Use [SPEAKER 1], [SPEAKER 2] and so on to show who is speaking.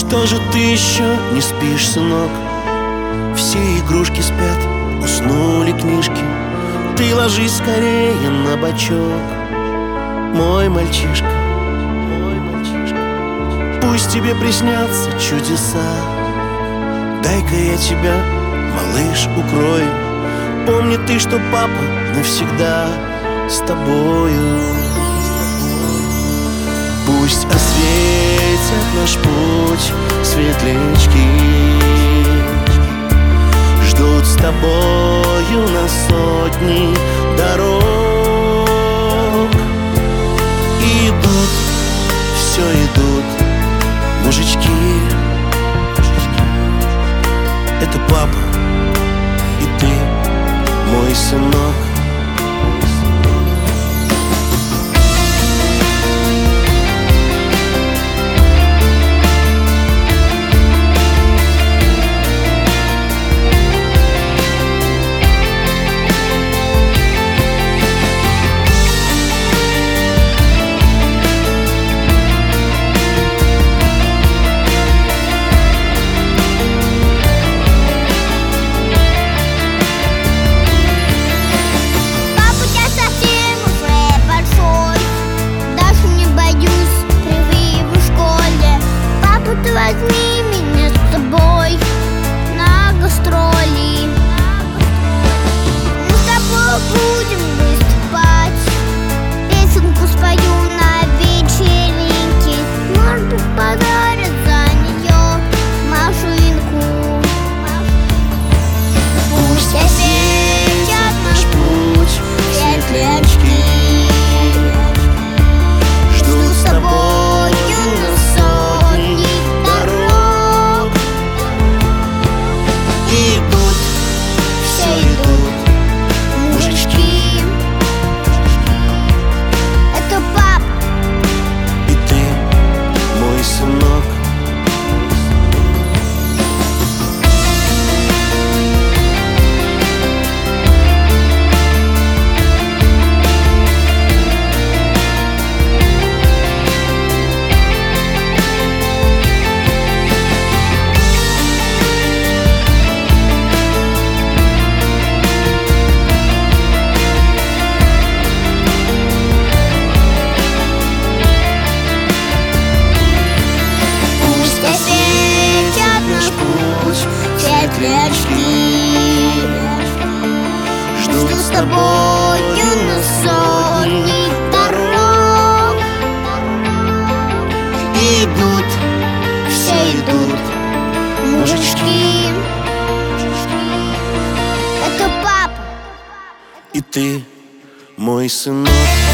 [SPEAKER 1] Что же ты еще не спишь, сынок? Все игрушки спят, уснули книжки. Ты ложись скорее на бочок, мой мальчишка, мой мальчишка. Пусть тебе приснятся чудеса. Дай-ка я тебя, малыш, укрою. Помни ты, что папа навсегда с тобою. Пусть осветят наш путь светлячки, ждут с тобою на сотни дорог. И идут, все идут мужички. Это папа и ты, мой сынок.
[SPEAKER 2] Возьми меня с собой на гастроли. Мы с тобой будем выступать, песенку спою на вечеринке. Может быть, подарят за нее машинку. Пусть осветят наш путь светлячки, ждут с тобою на сотни. Светлячки ждут с тобою на сотни дорог. Идут, все идут мужички. Это папа
[SPEAKER 1] и ты, мой сынок.